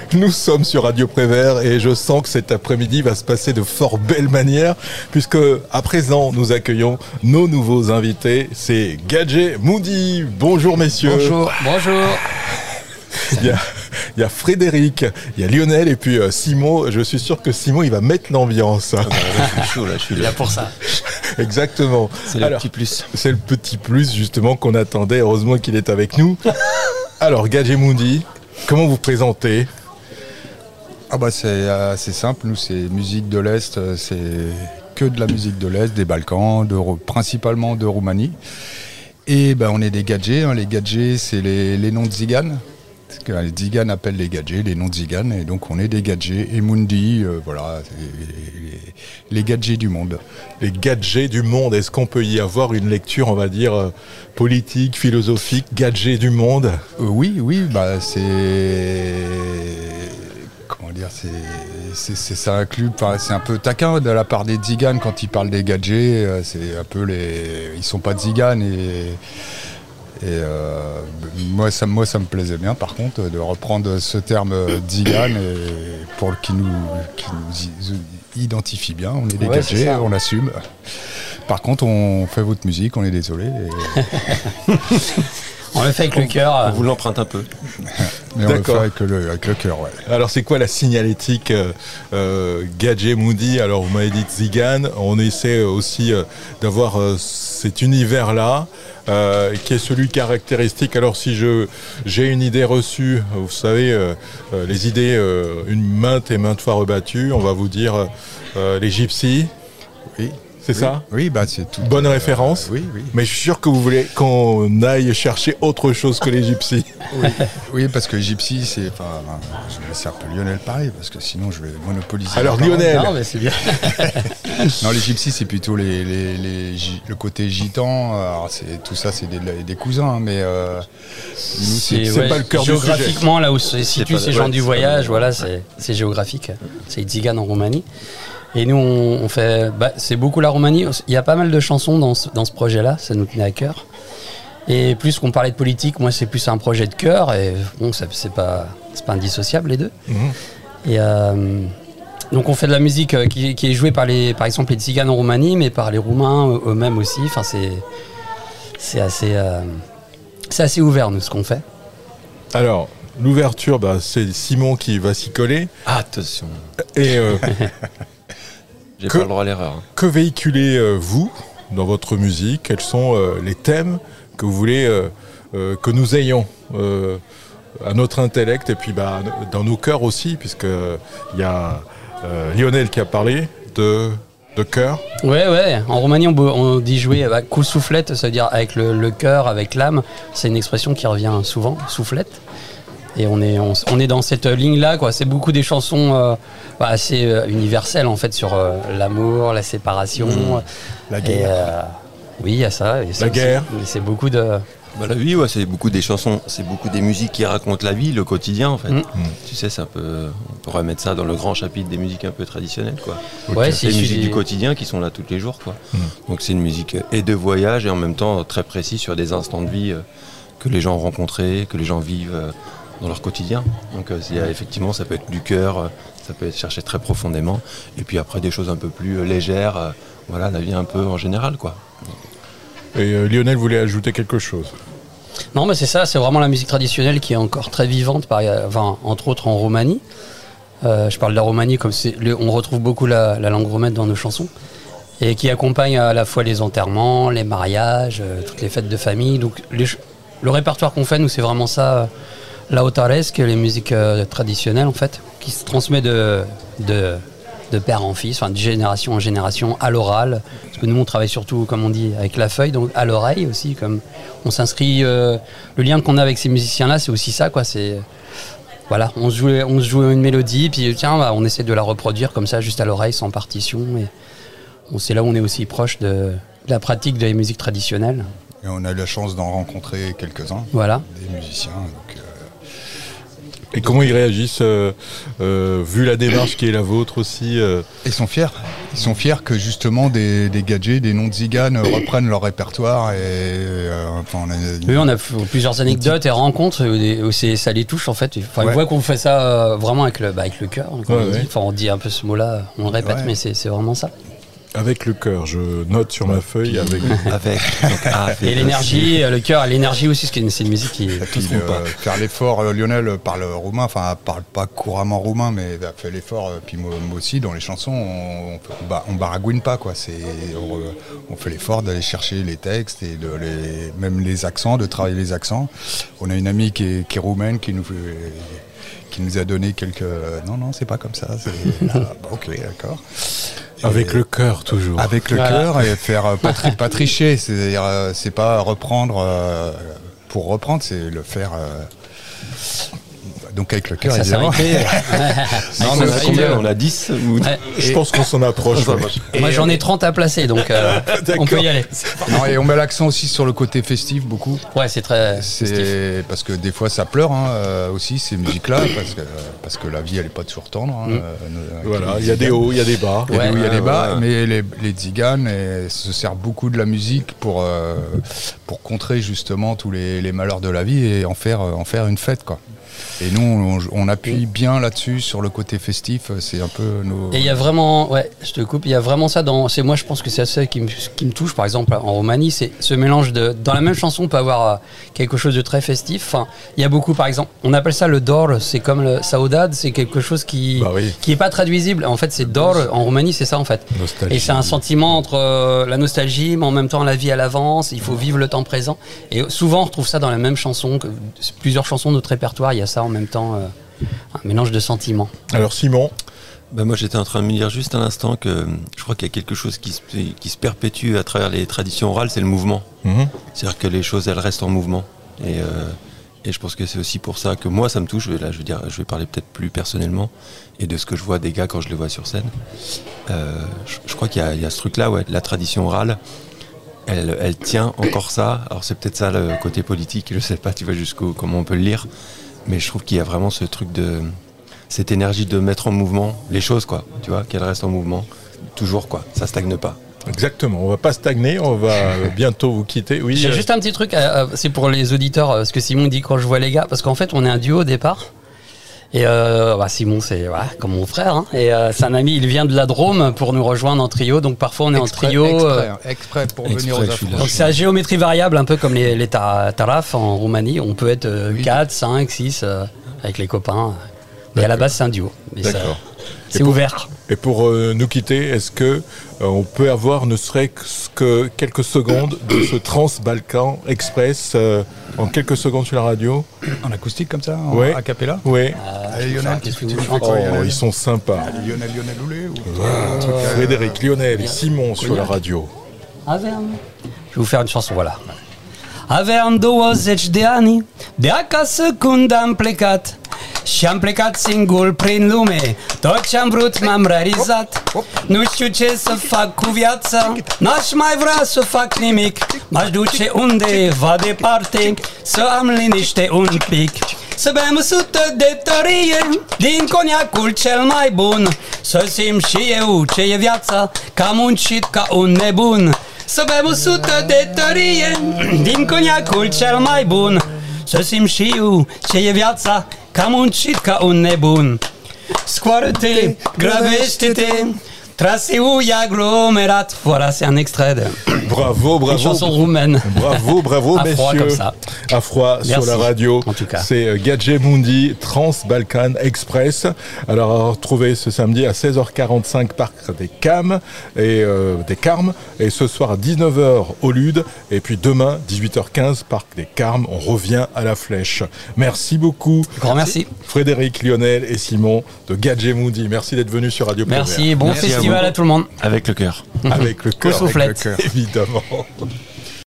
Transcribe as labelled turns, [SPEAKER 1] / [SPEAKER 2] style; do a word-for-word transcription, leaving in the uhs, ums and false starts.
[SPEAKER 1] Nous sommes sur Radio Prévert et je sens que cet après-midi va se passer de fort belle manière puisque à présent nous accueillons nos nouveaux invités. C'est Gadget Moody. Bonjour messieurs.
[SPEAKER 2] Bonjour. Bonjour.
[SPEAKER 1] Il y, a, il y a Frédéric, il y a Lionel et puis euh, Simon. Je suis sûr que Simon il va mettre l'ambiance.
[SPEAKER 3] Ah bah, là, je suis chaud, là, je suis là.
[SPEAKER 2] Là pour ça.
[SPEAKER 1] Exactement.
[SPEAKER 3] C'est le
[SPEAKER 1] Alors,
[SPEAKER 3] petit plus.
[SPEAKER 1] C'est le petit plus justement qu'on attendait. Heureusement qu'il est avec nous. Alors Gadget Moody, comment vous présentez?
[SPEAKER 4] Ah bah c'est assez simple, nous c'est musique de l'Est, c'est que de la musique de l'Est, des Balkans, de, principalement de Roumanie. Et ben on est des gadgets, hein. Les gadgets c'est les, les noms de Tziganes. Les Tziganes appellent les gadgets, les noms de Tziganes, et donc on est des gadgets. Et Mundi, euh, voilà, les, les gadgets du monde.
[SPEAKER 1] Les gadgets du monde, est-ce qu'on peut y avoir une lecture, on va dire, euh, politique, philosophique, gadgets du monde?
[SPEAKER 4] euh, Oui, oui, bah c'est... Comment dire, c'est, c'est, c'est, ça inclut, c'est un peu taquin de la part des Tziganes quand ils parlent des gadgets, c'est un peu les... Ils sont pas Tziganes et... Et euh, moi, ça, moi, ça me plaisait bien, par contre, de reprendre ce terme Tzigane et pour qui nous, qui nous identifie bien. On est des
[SPEAKER 2] ouais,
[SPEAKER 4] gadgets, on assume. Par contre, on fait votre musique, on est désolé. Et...
[SPEAKER 2] on le fait avec on, le cœur.
[SPEAKER 3] On vous l'emprunte un peu.
[SPEAKER 4] Mais on le fait avec le, avec le cœur, ouais.
[SPEAKER 1] Alors, c'est quoi la signalétique euh, euh, Gadget Moody? Alors, vous m'avez dit Tzigane. On essaie aussi euh, d'avoir euh, cet univers-là. Euh, qui est celui caractéristique. Alors si je j'ai une idée reçue, vous savez, euh, euh, les idées euh, une maintes et maintes fois rebattues, on va vous dire euh, les gypsies.
[SPEAKER 4] Oui.
[SPEAKER 1] C'est
[SPEAKER 4] oui,
[SPEAKER 1] ça?
[SPEAKER 4] Oui, bah c'est tout.
[SPEAKER 1] Bonne
[SPEAKER 4] euh,
[SPEAKER 1] référence.
[SPEAKER 4] Oui, oui.
[SPEAKER 1] Mais je suis sûr que vous voulez qu'on aille chercher autre chose que les gypsies.
[SPEAKER 4] Oui, oui, parce que gypsy, c'est. Enfin, je vais laisser un peu Lionel parler, parce que sinon je vais monopoliser.
[SPEAKER 1] Alors Lionel.
[SPEAKER 2] Non, mais c'est bien.
[SPEAKER 4] Non, les gypsies, c'est plutôt les, les, les, le côté gitan. Alors, c'est, tout ça, c'est des, des cousins, mais euh, nous,
[SPEAKER 2] c'est,
[SPEAKER 1] c'est
[SPEAKER 2] ouais,
[SPEAKER 1] pas le cœur du sujet.
[SPEAKER 2] Géographiquement, là où se situent ces gens
[SPEAKER 3] ouais,
[SPEAKER 2] du voyage, voilà, c'est, c'est géographique. C'est Tzigane en Roumanie. Et nous, on, on fait, bah, c'est beaucoup la Roumanie. Il y a pas mal de chansons dans ce, dans ce projet-là, ça nous tenait à cœur. Et plus qu'on parlait de politique, moi, c'est plus un projet de cœur. Et bon, ça, c'est pas, c'est pas indissociable les deux. Mm-hmm. Et euh, donc, on fait de la musique qui, qui est jouée par les, par exemple, les Tziganes en Roumanie, mais par les Roumains eux-mêmes aussi. Enfin, c'est, c'est assez, euh, c'est assez ouvert, nous, ce qu'on fait.
[SPEAKER 1] Alors, l'ouverture, bah, c'est Simon qui va s'y coller.
[SPEAKER 3] Attention.
[SPEAKER 1] Et euh,
[SPEAKER 3] j'ai
[SPEAKER 1] que,
[SPEAKER 3] pas le droit à l'erreur.
[SPEAKER 1] Que véhiculez-vous dans votre musique? Quels sont euh, les thèmes que vous voulez euh, euh, que nous ayons euh, à notre intellect et puis bah, dans nos cœurs aussi, puisque il y a euh, Lionel qui a parlé de, de cœur.
[SPEAKER 2] Ouais, ouais. En Roumanie, on, on dit jouer avec coup soufflette, ça veut dire avec le, le cœur, avec l'âme. C'est une expression qui revient souvent, soufflette. Et on est, on, on est dans cette ligne-là, quoi. C'est beaucoup des chansons euh, bah, assez euh, universelles, en fait, sur euh, l'amour, la séparation.
[SPEAKER 4] Mmh. La guerre.
[SPEAKER 2] Et, euh, oui, il y a ça. Et ça
[SPEAKER 1] la
[SPEAKER 2] aussi,
[SPEAKER 1] guerre.
[SPEAKER 2] C'est beaucoup de...
[SPEAKER 3] Bah, la vie, ouais, c'est beaucoup des chansons, c'est beaucoup des musiques qui racontent la vie, le quotidien, en fait. Mmh. Tu sais, c'est un peu... On pourrait mettre ça dans le grand chapitre des musiques un peu traditionnelles, quoi.
[SPEAKER 2] Ouais,
[SPEAKER 3] c'est les musiques
[SPEAKER 2] des...
[SPEAKER 3] du quotidien qui sont là tous les jours, quoi.
[SPEAKER 1] Mmh.
[SPEAKER 3] Donc c'est une musique et de voyage et en même temps très précis sur des instants de vie euh, que les gens ont rencontrés, que les gens vivent... Euh, dans leur quotidien. Donc euh, y a, effectivement, ça peut être du cœur, euh, ça peut être cherché très profondément. Et puis après, des choses un peu plus euh, légères, euh, voilà, la vie un peu en général, quoi.
[SPEAKER 1] Et euh, Lionel voulait ajouter quelque chose.
[SPEAKER 2] Non, mais c'est ça, c'est vraiment la musique traditionnelle qui est encore très vivante, par, enfin, entre autres en Roumanie. Euh, je parle de la Roumanie comme c'est, le, on retrouve beaucoup la, la langue roumaine dans nos chansons. Et qui accompagne à la fois les enterrements, les mariages, euh, toutes les fêtes de famille. Donc les, le répertoire qu'on fait, nous, c'est vraiment ça... Euh, la otaresque, les musiques euh, traditionnelles en fait, qui se transmet de, de, de père en fils, enfin de génération en génération, à l'oral. Parce que nous on travaille surtout, comme on dit, avec la feuille, donc à l'oreille aussi. Comme on s'inscrit, euh, le lien qu'on a avec ces musiciens-là, c'est aussi ça, quoi. C'est voilà, on se joue, on se joue une mélodie, puis tiens, bah, on essaie de la reproduire comme ça, juste à l'oreille, sans partition. Et on, c'est là où on est aussi proche de, de la pratique des musiques traditionnelles.
[SPEAKER 4] Et on a eu la chance d'en rencontrer quelques-uns,
[SPEAKER 2] voilà.
[SPEAKER 4] des musiciens. Donc, euh,
[SPEAKER 1] Et comment ils réagissent, euh, euh, vu la démarche qui est la vôtre aussi euh...
[SPEAKER 4] Ils sont fiers. Ils sont fiers que justement des, des gadgets, des noms de Zigan reprennent leur répertoire. Et, euh, enfin, on a,
[SPEAKER 2] oui, on a plusieurs anecdotes et rencontres où, où c'est, ça les touche en fait. Enfin, ouais. Ils voient qu'on fait ça euh, vraiment avec le, bah, avec le cœur. Ouais, on, ouais. enfin, on dit un peu ce mot-là, on le répète, ouais. mais c'est, c'est vraiment ça.
[SPEAKER 1] Avec le cœur, je note sur ma feuille avec.
[SPEAKER 3] avec.
[SPEAKER 2] Donc, et l'énergie, le cœur, et l'énergie aussi, parce que c'est une musique qui.
[SPEAKER 4] Puis le, pas. Faire l'effort, Lionel parle roumain, enfin parle pas couramment roumain, mais il a fait l'effort. Puis moi, moi aussi, dans les chansons, on, on, on baragouine pas quoi. C'est, on, on fait l'effort d'aller chercher les textes et de les, même les accents, de travailler les accents. On a une amie qui est, qui est roumaine qui nous fait. qui nous a donné quelques... Non, non, c'est pas comme ça. C'est... Ah, bah, ok, d'accord.
[SPEAKER 1] Et avec le cœur, toujours.
[SPEAKER 4] Avec le voilà. cœur et faire pas, tri- pas tricher. C'est-à-dire, euh, c'est pas reprendre euh, pour reprendre, c'est le faire... Euh, donc avec le cœur,
[SPEAKER 2] ça
[SPEAKER 4] évidemment.
[SPEAKER 3] non, on, a combien on a dix ou...
[SPEAKER 1] ouais. Je pense qu'on s'en approche. Ouais.
[SPEAKER 2] Et moi, j'en ai trente à placer, donc euh, on peut y aller.
[SPEAKER 4] Non, et on met l'accent aussi sur le côté festif, beaucoup.
[SPEAKER 2] Ouais, c'est très
[SPEAKER 4] c'est
[SPEAKER 2] festif.
[SPEAKER 4] Parce que des fois, ça pleure hein, euh, aussi, ces musiques-là, parce que, parce que la vie, elle n'est pas toujours tendre. Hein,
[SPEAKER 1] mmh. euh, voilà, il y a des hauts, il y a des bas.
[SPEAKER 4] Il y a des hauts, il y a des bas,
[SPEAKER 1] ouais.
[SPEAKER 4] mais les, les tziganes se servent beaucoup de la musique pour, euh, pour contrer justement tous les, les malheurs de la vie et en faire, en faire une fête, quoi. Et nous, on, on appuie bien là-dessus, sur le côté festif, c'est un peu nos...
[SPEAKER 2] Et il y a vraiment, ouais, je te coupe, il y a vraiment ça dans... C'est moi, je pense que c'est ça qui me, qui me touche, par exemple, en Roumanie, c'est ce mélange de... Dans la même chanson, on peut avoir quelque chose de très festif. Enfin, il y a beaucoup, par exemple, on appelle ça le dor, c'est comme le saudade, c'est quelque chose qui
[SPEAKER 1] bah oui.
[SPEAKER 2] qui est pas traduisible. En fait, c'est dor, en Roumanie, c'est ça, en fait.
[SPEAKER 1] Nostalgie.
[SPEAKER 2] Et c'est un sentiment entre euh, la nostalgie, mais en même temps la vie à l'avance, il faut vivre le temps présent. Et souvent, on retrouve ça dans la même chanson, que, plusieurs chansons de notre répertoire, il y a ça en même temps, euh, un mélange de sentiments.
[SPEAKER 1] Alors Simon,
[SPEAKER 3] ben moi j'étais en train de me dire juste à l'instant que je crois qu'il y a quelque chose qui se, qui se perpétue à travers les traditions orales, c'est le mouvement. Mmh. C'est-à-dire que les choses elles restent en mouvement. Et, euh, et je pense que c'est aussi pour ça que moi ça me touche. Là je veux dire, je vais parler peut-être plus personnellement et de ce que je vois des gars quand je les vois sur scène. Euh, je, je crois qu'il y a, il y a ce truc-là, ouais, la tradition orale. Elle, elle tient encore ça. Alors c'est peut-être ça le côté politique, je sais pas, tu vois jusqu'où comment on peut le lire. Mais je trouve qu'il y a vraiment ce truc de cette énergie de mettre en mouvement les choses, quoi. Tu vois, qu'elles restent en mouvement toujours, quoi. Ça stagne pas.
[SPEAKER 1] Exactement. On va pas stagner. On va bientôt vous quitter. Oui.
[SPEAKER 2] J'ai
[SPEAKER 1] euh...
[SPEAKER 2] juste un petit truc. Euh, c'est pour les auditeurs. Ce que Simon dit quand je vois les gars, parce qu'en fait, on est un duo au départ. Et euh, bah Simon, c'est voilà, comme mon frère. Hein, et euh, c'est un ami. Il vient de la Drôme pour nous rejoindre en trio. Donc parfois, on est
[SPEAKER 4] exprès,
[SPEAKER 2] en trio.
[SPEAKER 4] Exprès,
[SPEAKER 2] euh,
[SPEAKER 4] exprès pour exprès, venir aux Afro.
[SPEAKER 2] Donc c'est à géométrie variable, un peu comme les, les taraf en Roumanie. On peut être euh, oui. quatre, cinq, six. Euh, avec les copains. Mais D'accord. à la base, c'est un duo. Mais ça, c'est
[SPEAKER 1] et pour,
[SPEAKER 2] ouvert.
[SPEAKER 1] Et pour euh, nous quitter, est-ce que euh, on peut avoir ne serait-ce que quelques secondes de ce Trans-Balkan Express euh, en quelques secondes sur la radio?
[SPEAKER 4] En acoustique comme ça, en
[SPEAKER 1] ouais.
[SPEAKER 4] a cappella?
[SPEAKER 1] Oui.
[SPEAKER 2] Euh,
[SPEAKER 4] Allez Lionel, qu'est-ce que tu
[SPEAKER 1] oh, Lionel ils sont sympas.
[SPEAKER 4] Allez, Lionel, Lionel Oulé ou...
[SPEAKER 1] ah, truc, euh, Frédéric, Lionel et Simon sur la radio.
[SPEAKER 2] Avem. Je vais vous faire une chanson, voilà. Aveam douăzeci de ani, de acasă când am plecat și am plecat singur prin lume. Tot ce-am vrut m-am realizat. Nu știu ce să fac cu viața, n-aș mai vrea să fac nimic. M-aș duce undeva departe, să am liniște un pic. Să bem o sută de tărie din coniacul cel mai bun, să simt și eu ce e viața, că am muncit ca un nebun. Să bem o sută de tărie din coniacul cel mai bun, să simt și eu ce e viața, că am muncit ca un nebun. Scoară-te, grăbește-te, traseul e aglomérat. Voilà, c'est un extrait de...
[SPEAKER 1] Bravo, bravo.
[SPEAKER 2] Une chanson roumaine.
[SPEAKER 1] Bravo, bravo,
[SPEAKER 2] à
[SPEAKER 1] messieurs.
[SPEAKER 2] Froid comme ça.
[SPEAKER 1] À froid
[SPEAKER 2] Merci,
[SPEAKER 1] sur la radio.
[SPEAKER 2] En tout cas.
[SPEAKER 1] C'est Gadget Mundi Trans-Balkan Express. Alors, à retrouver ce samedi à seize heures quarante-cinq Parc des Carmes et euh, des Carmes. Et ce soir à dix-neuf heures au Lude. Et puis demain, dix-huit heures quinze, Parc des Carmes. On revient à la Flèche. Merci beaucoup.
[SPEAKER 2] Grand merci.
[SPEAKER 1] Frédéric, Lionel et Simon de Gadget Mundi. Merci d'être venus sur Radio Prévert.
[SPEAKER 2] Merci. Bon
[SPEAKER 3] merci
[SPEAKER 2] festival à, à tout le monde.
[SPEAKER 3] Avec le cœur.
[SPEAKER 1] Avec le cœur.
[SPEAKER 2] Avec le cœur.
[SPEAKER 1] Évidemment.